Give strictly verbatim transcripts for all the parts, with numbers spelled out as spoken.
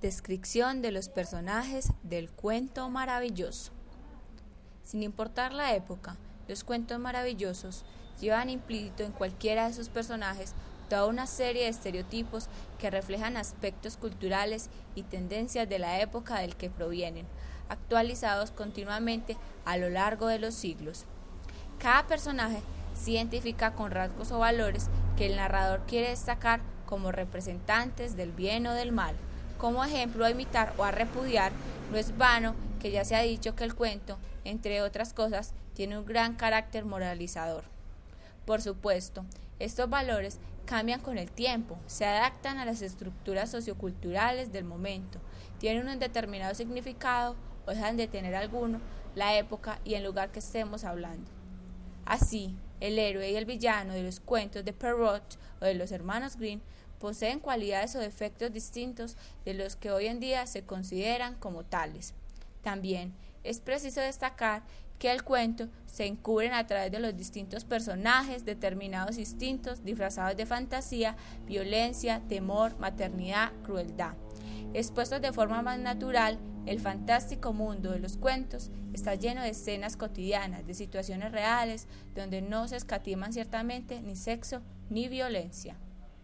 Descripción de los personajes del cuento maravilloso. Sin importar la época, los cuentos maravillosos llevan implícito en cualquiera de sus personajes toda una serie de estereotipos que reflejan aspectos culturales y tendencias de la época del que provienen, actualizados continuamente a lo largo de los siglos. Cada personaje se identifica con rasgos o valores que el narrador quiere destacar como representantes del bien o del mal. Como ejemplo a imitar o a repudiar, no es vano que ya se ha dicho que el cuento, entre otras cosas, tiene un gran carácter moralizador. Por supuesto, estos valores cambian con el tiempo, se adaptan a las estructuras socioculturales del momento, tienen un determinado significado o dejan de tener alguno, la época y el lugar que estemos hablando. Así, el héroe y el villano de los cuentos de Perrault o de los hermanos Grimm poseen cualidades o defectos distintos de los que hoy en día se consideran como tales. También es preciso destacar que el cuento se encubren a través de los distintos personajes, determinados instintos, disfrazados de fantasía, violencia, temor, maternidad, crueldad. Expuestos de forma más natural, el fantástico mundo de los cuentos está lleno de escenas cotidianas, de situaciones reales, donde no se escatiman ciertamente ni sexo ni violencia.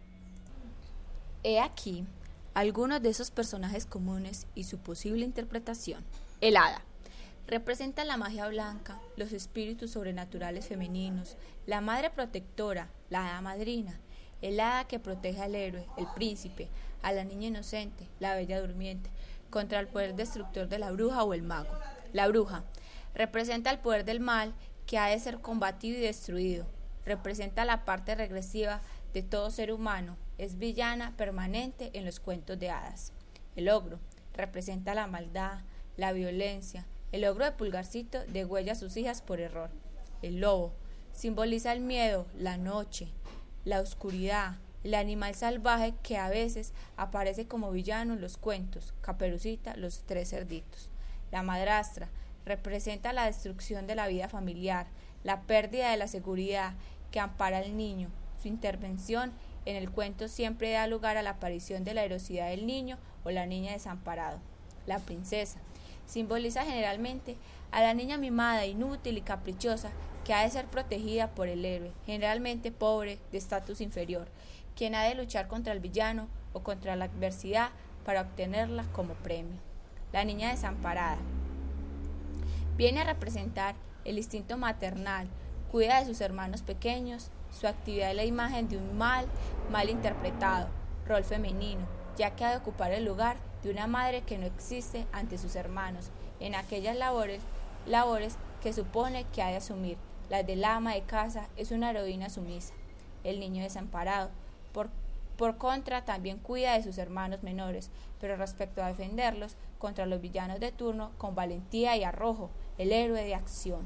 He aquí algunos de esos personajes comunes y su posible interpretación. El hada representa la magia blanca, los espíritus sobrenaturales femeninos, la madre protectora, la hada madrina, el hada que protege al héroe, el príncipe, a la niña inocente, la bella durmiente, contra el poder destructor de la bruja o el mago. La bruja representa el poder del mal que ha de ser combatido y destruido, representa la parte regresiva de todo ser humano, es villana permanente en los cuentos de hadas. El ogro representa la maldad, la violencia. El ogro de Pulgarcito degüella a sus hijas por error. El lobo simboliza el miedo, la noche, la oscuridad, el animal salvaje que a veces aparece como villano en los cuentos. Caperucita, los tres cerditos. La madrastra representa la destrucción de la vida familiar, la pérdida de la seguridad que ampara al niño. Su intervención en el cuento siempre da lugar a la aparición de la heroicidad del niño o la niña desamparado. La princesa simboliza generalmente a la niña mimada, inútil y caprichosa que ha de ser protegida por el héroe, generalmente pobre, de estatus inferior, quien ha de luchar contra el villano o contra la adversidad para obtenerla como premio. La niña desamparada viene a representar el instinto maternal, cuida de sus hermanos pequeños. Su actividad es la imagen de un mal mal interpretado, rol femenino, ya que ha de ocupar el lugar de una madre que no existe ante sus hermanos, en aquellas labores, labores que supone que ha de asumir. La del ama de casa es una heroína sumisa. El niño desamparado, por, por contra, también cuida de sus hermanos menores, pero respecto a defenderlos contra los villanos de turno, con valentía y arrojo, el héroe de acción.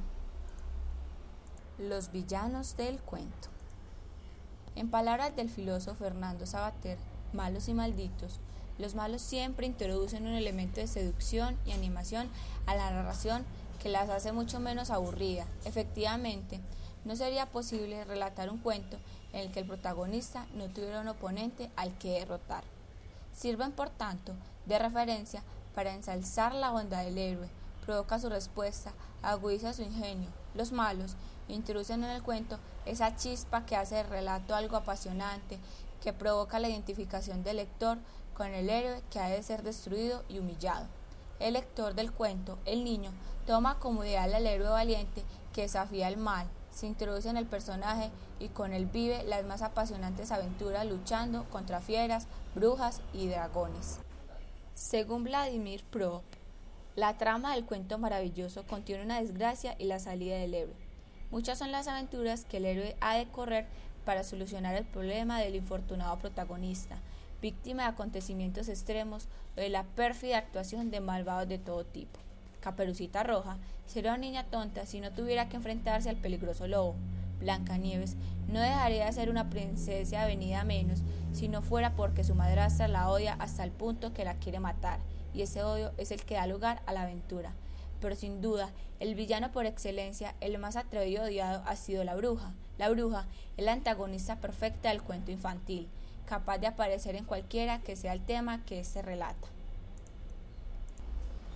Los villanos del cuento. En palabras del filósofo Fernando Savater, malos y malditos, los malos siempre introducen un elemento de seducción y animación a la narración que las hace mucho menos aburrida. Efectivamente, no sería posible relatar un cuento en el que el protagonista no tuviera un oponente al que derrotar. Sirven, por tanto, de referencia para ensalzar la bondad del héroe, provoca su respuesta, agudiza su ingenio. Los malos introducen en el cuento esa chispa que hace del relato algo apasionante, que provoca la identificación del lector con el héroe que ha de ser destruido y humillado. El lector del cuento, el niño, toma como ideal al héroe valiente que desafía el mal, se introduce en el personaje y con él vive las más apasionantes aventuras luchando contra fieras, brujas y dragones. Según Vladimir Propp, la trama del cuento maravilloso contiene una desgracia y la salida del héroe. Muchas son las aventuras que el héroe ha de correr para solucionar el problema del infortunado protagonista, víctima de acontecimientos extremos o de la pérfida actuación de malvados de todo tipo. Caperucita Roja sería una niña tonta si no tuviera que enfrentarse al peligroso lobo. Blancanieves no dejaría de ser una princesa venida a menos si no fuera porque su madrastra la odia hasta el punto que la quiere matar, y ese odio es el que da lugar a la aventura. Pero sin duda, el villano por excelencia, el más atrevido y odiado, ha sido la bruja. La bruja es la antagonista perfecta del cuento infantil, capaz de aparecer en cualquiera que sea el tema que éste relata.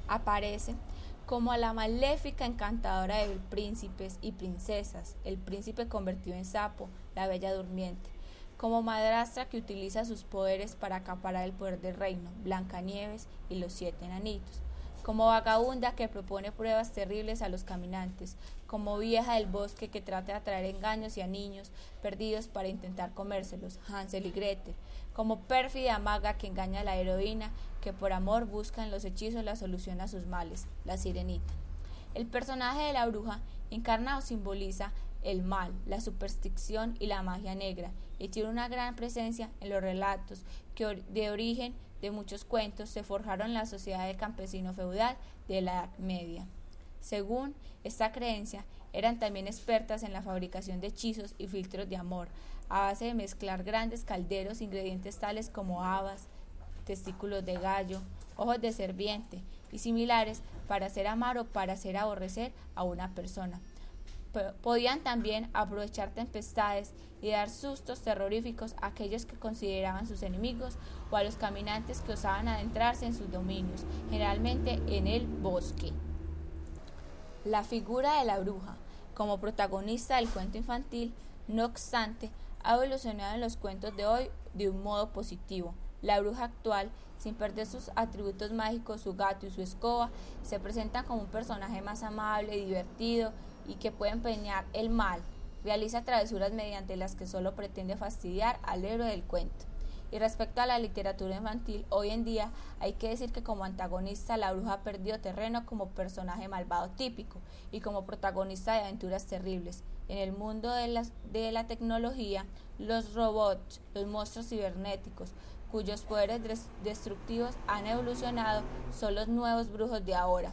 Aparece como la maléfica encantadora de príncipes y princesas, el príncipe convertido en sapo, la bella durmiente, como madrastra que utiliza sus poderes para acaparar el poder del reino, Blancanieves y los siete enanitos, como vagabunda que propone pruebas terribles a los caminantes, como vieja del bosque que trata de atraer engaños y a niños perdidos para intentar comérselos, Hansel y Gretel, como pérfida maga que engaña a la heroína que por amor busca en los hechizos la solución a sus males, la Sirenita. El personaje de la bruja encarna o simboliza el mal, la superstición y la magia negra, y tiene una gran presencia en los relatos que de origen de muchos cuentos se forjaron en la sociedad de campesino feudal de la Edad Media. Según esta creencia, eran también expertas en la fabricación de hechizos y filtros de amor, a base de mezclar grandes calderos ingredientes tales como habas, testículos de gallo, ojos de serpiente y similares para hacer amar o para hacer aborrecer a una persona. Podían también aprovechar tempestades y dar sustos terroríficos a aquellos que consideraban sus enemigos o a los caminantes que osaban adentrarse en sus dominios, generalmente en el bosque. La figura de la bruja, como protagonista del cuento infantil, no obstante, ha evolucionado en los cuentos de hoy de un modo positivo. La bruja actual, sin perder sus atributos mágicos, su gato y su escoba, se presenta como un personaje más amable, divertido y que puede empeñar el mal. Realiza travesuras mediante las que solo pretende fastidiar al héroe del cuento. Y respecto a la literatura infantil, hoy en día hay que decir que como antagonista la bruja ha perdido terreno como personaje malvado típico y como protagonista de aventuras terribles. En el mundo de la, de la tecnología, los robots, los monstruos cibernéticos, cuyos poderes destructivos han evolucionado, son los nuevos brujos de ahora,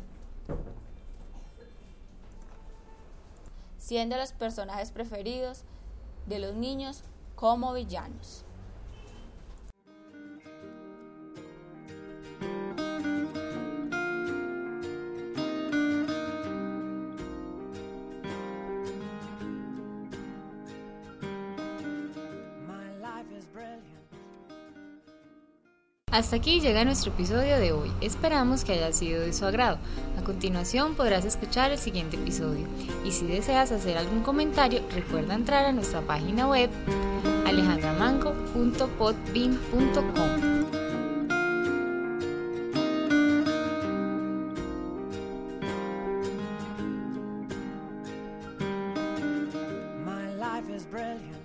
siendo los personajes preferidos de los niños como villanos. Hasta aquí llega nuestro episodio de hoy. Esperamos que haya sido de su agrado. A continuación podrás escuchar el siguiente episodio. Y si deseas hacer algún comentario, recuerda entrar a nuestra página web alejandramango punto podbean punto com. My life is brilliant.